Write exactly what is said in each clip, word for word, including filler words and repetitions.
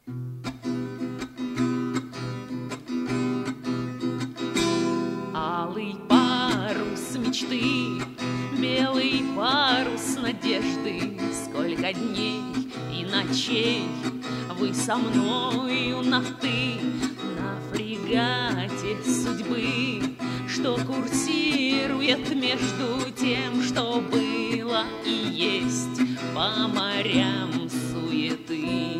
Алый парус мечты, белый парус надежды, сколько дней и ночей вы со мною на «ты», на фрегате судьбы, что курсирует между тем, что было и есть по морям суеты.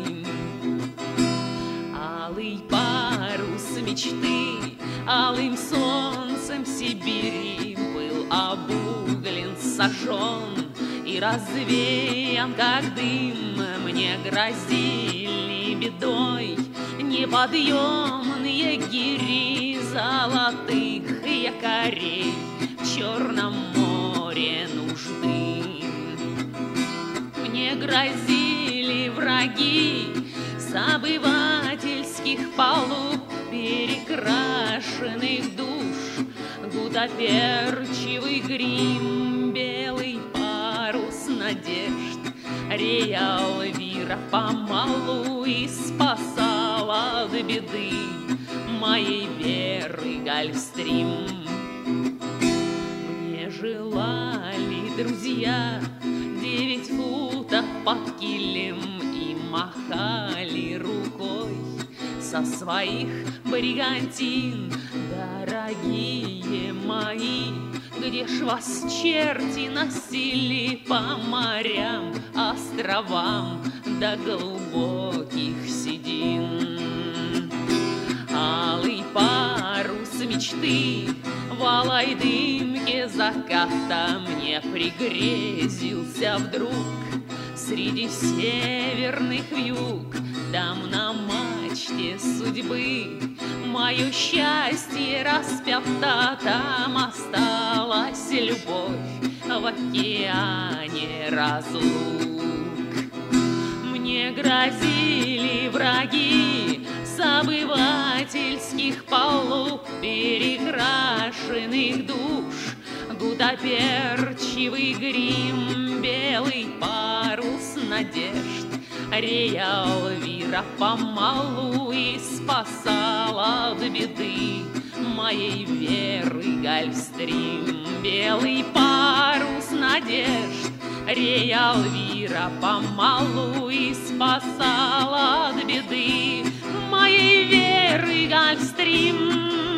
Алый парус мечты алым солнцем Сибири был обуглен, сожжен и развеян, как дым. Мне грозили бедой неподъемные гири золотых якорей в Черном море нужды. Мне грозили враги с обывательских палуб перекрашенных душ, гутоперчивый грим, белый парус надежд. Рея Эльвира помалу и спасала от беды моей веры Гольфстрим. Мне желали друзья девять футов под килем и махали рукой со своих бригантин. Дорогие мои, где ж вас черти носили по морям, островам до глубоких седин? Алый парус мечты в алой дымке заката мне пригрезился вдруг среди северных вьюг. Там на мачте судьбы мое счастье распято, там осталась любовь в океане разлук. Мне грозили враги с обывательских палуб перекрашенных душ, гутоперчивый грим, белый парус надежд. Рея Эльвира помалу и спасала от беды моей веры Гольфстрим. Белый парус надежд, Рея Эльвира помалу и спасала от беды моей веры Гольфстрим.